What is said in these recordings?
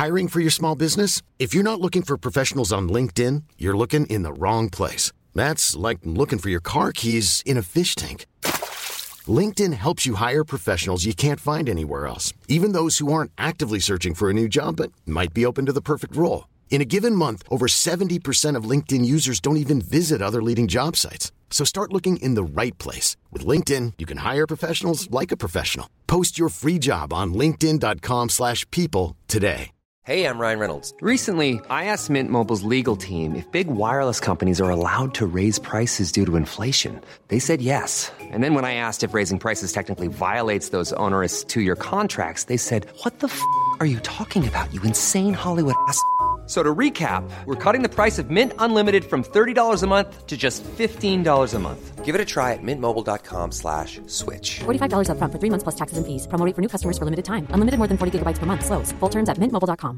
Hiring for your small business? If you're not looking for professionals on LinkedIn, you're looking in the wrong place. That's like looking for your car keys in a fish tank. LinkedIn helps you hire professionals you can't find anywhere else, even those who aren't actively searching for a new job but might be open to the perfect role. In a given month, over 70% of LinkedIn users don't even visit other leading job sites. So start looking in the right place. With LinkedIn, you can hire professionals like a professional. Post your free job on linkedin.com/people today. Hey, I'm Ryan Reynolds. Recently, I asked Mint Mobile's legal team if big wireless companies are allowed to raise prices due to inflation. They said yes. And then when I asked if raising prices technically violates those onerous two-year contracts, they said, "What the f*** are you talking about, you insane Hollywood ass?" So to recap, we're cutting the price of Mint Unlimited from $30 a month to just $15 a month. Give it a try at mintmobile.com/switch. $45 up front for 3 months plus taxes and fees. Promo rate for new customers for limited time. Unlimited more than 40 gigabytes per month. Slows full terms at mintmobile.com.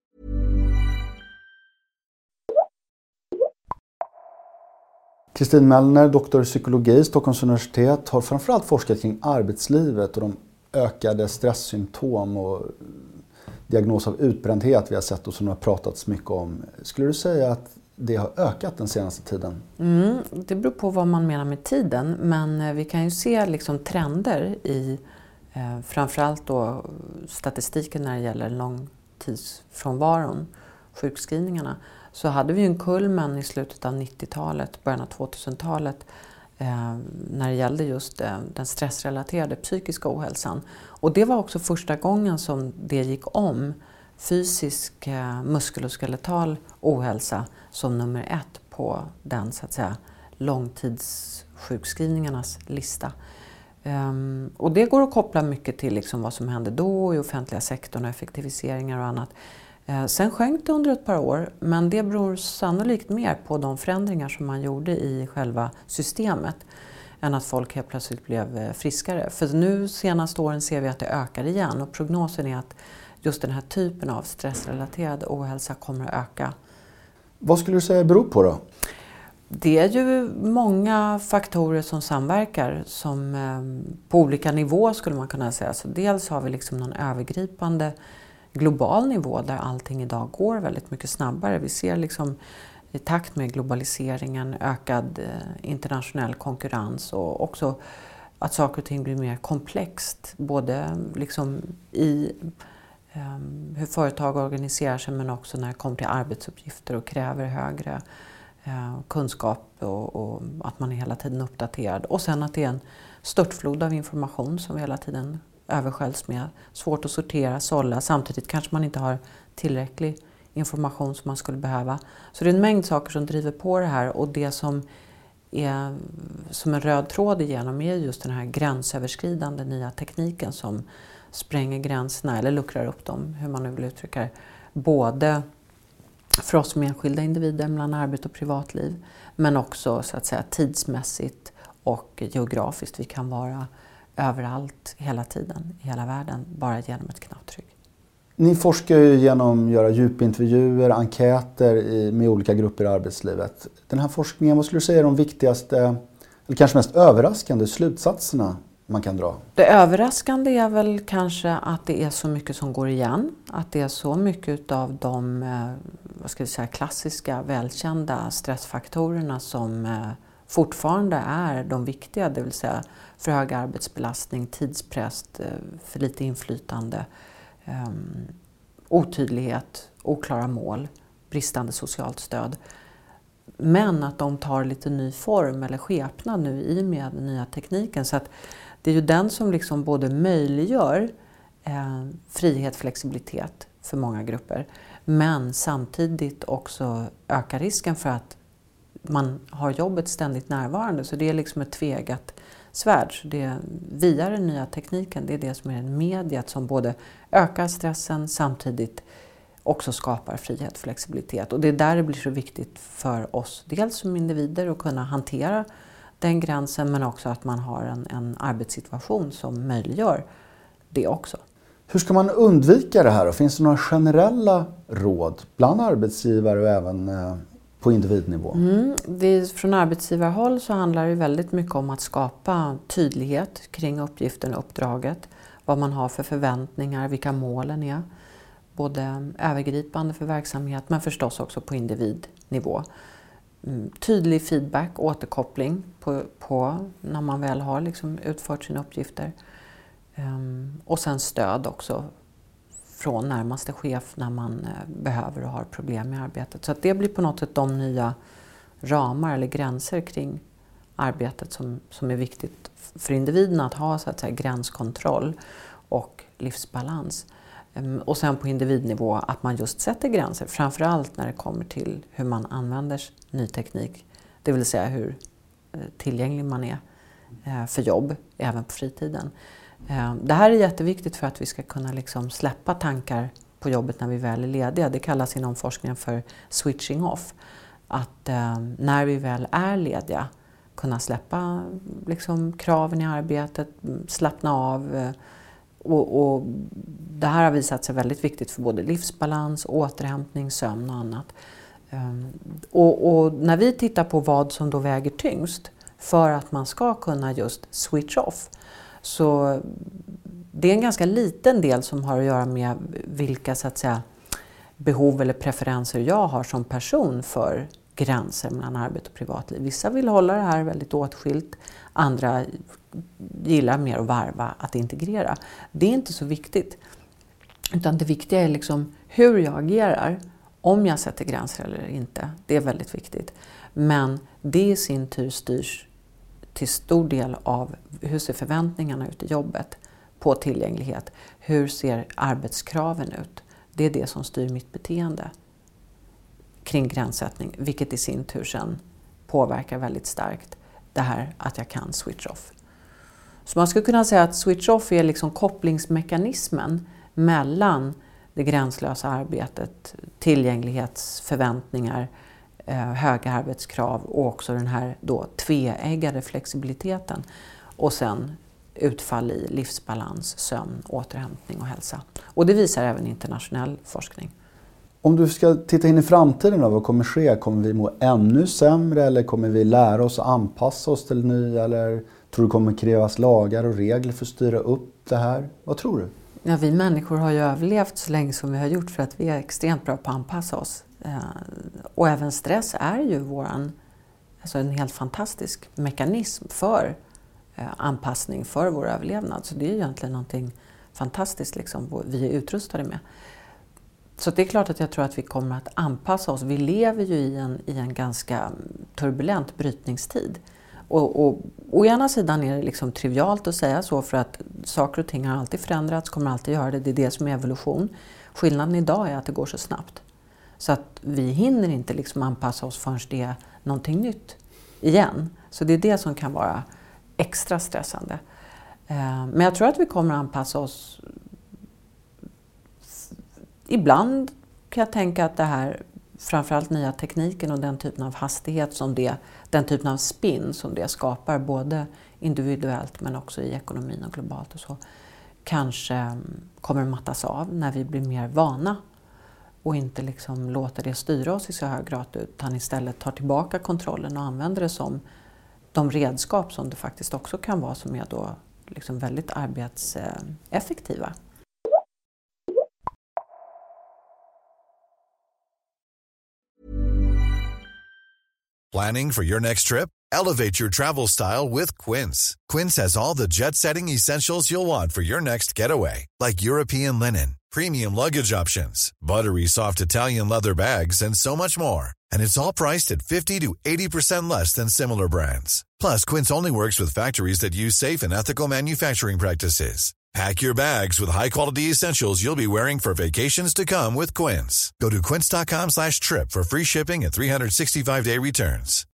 Kristin Mellner, doktor i psykologi, Stockholms universitet, har framförallt forskat kring arbetslivet och de ökade stresssymptom och diagnos av utbrändhet vi har sett och som det har pratats mycket om. Skulle du säga att det har ökat den senaste tiden? Det beror på vad man menar med tiden, men vi kan ju se liksom trender i framförallt då statistiken när det gäller långtidsfrånvaron, sjukskrivningarna. Så hade vi ju en kulmen i slutet av 90-talet, början av 2000-talet när det gällde just den stressrelaterade psykiska ohälsan. Och det var också första gången som det gick om fysisk muskuloskeletal ohälsa som nummer 1 på den så att säga långtidssjukskrivningarnas lista. Och det går att koppla mycket till liksom vad som hände då i offentliga sektorn och effektiviseringar och annat. Sen sjönk det under ett par år, men det beror sannolikt mer på de förändringar som man gjorde i själva systemet än att folk helt plötsligt blev friskare. För nu senaste åren ser vi att det ökar igen och prognosen är att just den här typen av stressrelaterad ohälsa kommer att öka. Vad skulle du säga beror på då? Det är ju många faktorer som samverkar som på olika nivåer skulle man kunna säga. Så dels har vi liksom någon övergripande global nivå där allting idag går väldigt mycket snabbare. Vi ser liksom i takt med globaliseringen ökad internationell konkurrens och också att saker och ting blir mer komplext. Både liksom i hur företag organiserar sig men också när det kommer till arbetsuppgifter och kräver högre kunskap och att man är hela tiden uppdaterad. Och sen att det är en störtflod av information som vi hela tiden översköljs med. Svårt att sortera, sålla. Samtidigt kanske man inte har tillräcklig information som man skulle behöva. Så det är en mängd saker som driver på det här och det som är som en röd tråd igenom är just den här gränsöverskridande nya tekniken som spränger gränserna eller luckrar upp dem, hur man nu vill uttrycka det. Både för oss som enskilda individer mellan arbete och privatliv men också så att säga tidsmässigt och geografiskt. Vi kan vara överallt hela tiden i hela världen bara genom ett knapptryck. Ni forskar ju genom att göra djupintervjuer, enkäter med olika grupper i arbetslivet. Den här forskningen, vad skulle du säga är de viktigaste eller kanske mest överraskande slutsatserna man kan dra? Det överraskande är väl kanske att det är så mycket som går igen. Att det är så mycket av de vad ska vi säga, klassiska, välkända stressfaktorerna som fortfarande är de viktiga. Det vill säga för hög arbetsbelastning, tidspress, för lite inflytande, otydlighet, oklara mål, bristande socialt stöd. Men att de tar lite ny form eller skepnad nu i med den nya tekniken. Så att det är ju den som liksom både möjliggör frihet, flexibilitet för många grupper. Men samtidigt också ökar risken för att man har jobbet ständigt närvarande. Så det är liksom ett tvegat svärd. Så det via den nya tekniken, det är det som är en mediet som både ökar stressen samtidigt också skapar frihet och flexibilitet. Och det är där det blir så viktigt för oss, dels som individer att kunna hantera den gränsen men också att man har en arbetssituation som möjliggör det också. Hur ska man undvika det här då? Finns det några generella råd bland arbetsgivare och även på individnivå? Från arbetsgivarhåll så handlar det väldigt mycket om att skapa tydlighet kring uppgiften och uppdraget. Vad man har för förväntningar, vilka målen är. både övergripande för verksamhet men förstås också på individnivå. Tydlig feedback, återkoppling på när man väl har liksom utfört sina uppgifter. Och sen stöd också från närmaste chef när man behöver och har problem med arbetet. Så att det blir på något sätt de nya ramar eller gränser kring arbetet som är viktigt för individen att ha, så att säga, gränskontroll och livsbalans. Och sen på individnivå att man just sätter gränser, framförallt när det kommer till hur man använder ny teknik. Det vill säga hur tillgänglig man är för jobb, även på fritiden. Det här är jätteviktigt för att vi ska kunna liksom släppa tankar på jobbet när vi väl är lediga. Det kallas inom forskningen för switching off. Att när vi väl är lediga kunna släppa liksom kraven i arbetet, slappna av. Och det här har visat sig väldigt viktigt för både livsbalans, återhämtning, sömn och annat. Och när vi tittar på vad som då väger tyngst för att man ska kunna just switch off, så det är en ganska liten del som har att göra med vilka, så att säga, behov eller preferenser jag har som person för gränser mellan arbete och privatliv. Vissa vill hålla det här väldigt åtskilt, andra gillar mer att varva, att integrera. Det är inte så viktigt, utan det viktiga är liksom hur jag agerar, om jag sätter gränser eller inte. Det är väldigt viktigt. Men det i sin tur styrs till stor del av hur ser förväntningarna ut i jobbet på tillgänglighet. Hur ser arbetskraven ut? Det är det som styr mitt beteende kring gränssättning, vilket i sin tur sen påverkar väldigt starkt det här att jag kan switch off. Så man skulle kunna säga att switch off är liksom kopplingsmekanismen mellan det gränslösa arbetet, tillgänglighetsförväntningar, höga arbetskrav och också den här då tveeggade flexibiliteten. Och sen utfall i livsbalans, sömn, återhämtning och hälsa. Och det visar även internationell forskning. Om du ska titta in i framtiden, vad kommer ske? Kommer vi må ännu sämre eller kommer vi lära oss att anpassa oss till nya? Eller tror du kommer krävas lagar och regler för att styra upp det här? Vad tror du? Ja, vi människor har ju överlevt så länge som vi har gjort för att vi är extremt bra på att anpassa oss. Och även stress är ju alltså en helt fantastisk mekanism för anpassning för vår överlevnad. Så det är ju egentligen någonting fantastiskt liksom, vi är utrustade med. Så det är klart att jag tror att vi kommer att anpassa oss. Vi lever ju i en ganska turbulent brytningstid. Och å ena sidan är det liksom trivialt att säga så, för att saker och ting har alltid förändrats, kommer alltid göra det. Det är det som är evolution. Skillnaden idag är att det går så snabbt. Så att vi hinner inte liksom anpassa oss förrän det är någonting nytt igen. Så det är det som kan vara extra stressande. Men jag tror att vi kommer att anpassa oss. Ibland kan jag tänka att det här, framförallt nya tekniken och den typen av hastighet som den typen av spin som det skapar både individuellt men också i ekonomin och globalt och så, kanske kommer mattas av när vi blir mer vana och inte liksom låter det styra oss i så hög grad, utan istället tar tillbaka kontrollen och använder det som de redskap som det faktiskt också kan vara, som är då liksom väldigt arbetseffektiva. Planning for your next trip? Elevate your travel style with Quince. Quince has all the jet-setting essentials you'll want for your next getaway, like European linen, premium luggage options, buttery soft Italian leather bags, and so much more. And it's all priced at 50 to 80% less than similar brands. Plus, Quince only works with factories that use safe and ethical manufacturing practices. Pack your bags with high-quality essentials you'll be wearing for vacations to come with Quince. Go to quince.com/trip for free shipping and 365-day returns.